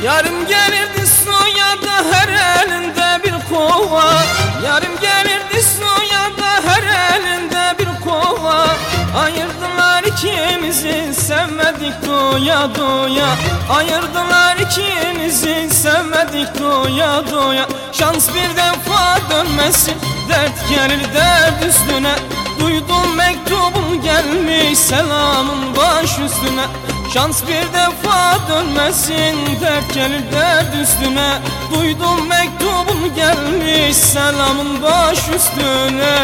Yarım gelirdi suya da her elinde bir kova. Yarım gelirdi suya da her elinde bir kova. Ayırdılar ikimizi, sevmedik doya doya. Ayırdılar ikimizi, sevmedik doya doya. Şans bir defa dönmesin, dert gelir dert üstüne. Duydum mektubum gelmiş, selamın baş üstüne. Şans bir defa dönmesin, dert gelir dert üstüne. Duydum mektubum gelmiş, selamın baş üstüne.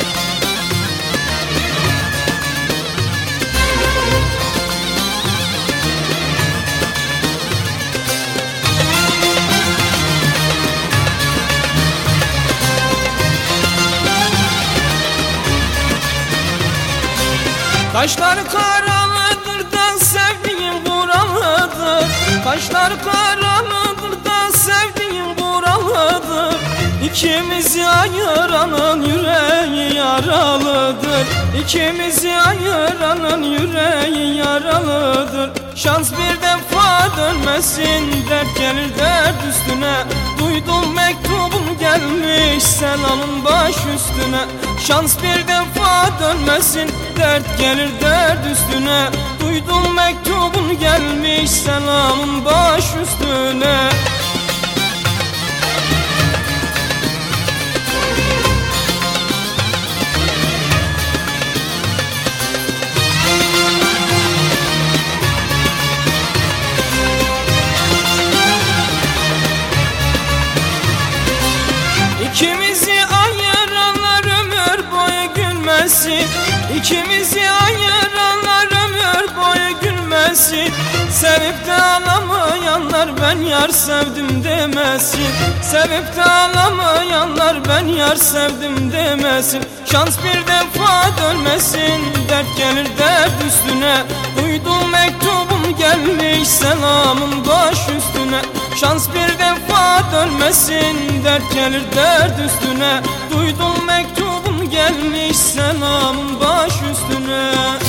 Kaşlar karalıdır da sevdiğim buralıdır. Kaşlar karalıdır da sevdiğim buralıdır. İkimizi ayıranın yüreği yaralıdır. İkimizi ayıranın yüreği yaralıdır. Şans bir defa dönmesin, dert gelir dert üstüne. Duydum mektubum gelmiş, selamın baş üstüne. Şans bir defa dönmesin, dert gelir dert üstüne. Duydum mektubun gelmiş, selamın baş üstüne. İkimizi ayıranlar ömür boyu gülmesin. İkimizi ayıranlar ömür boyu gülmesin. Sevip de ağlamayanlar ben yar sevdim demesin. Sevip de ağlamayanlar ben yar sevdim demesin. Şans bir defa dönmesin, dert gelir dert üstüne. Duydum mektubum gelmiş, selamın baş üstüne. Şans bir defa dönmesin, dert gelir dert üstüne. Duydum mektubum gelmiş, selamın baş üstüne.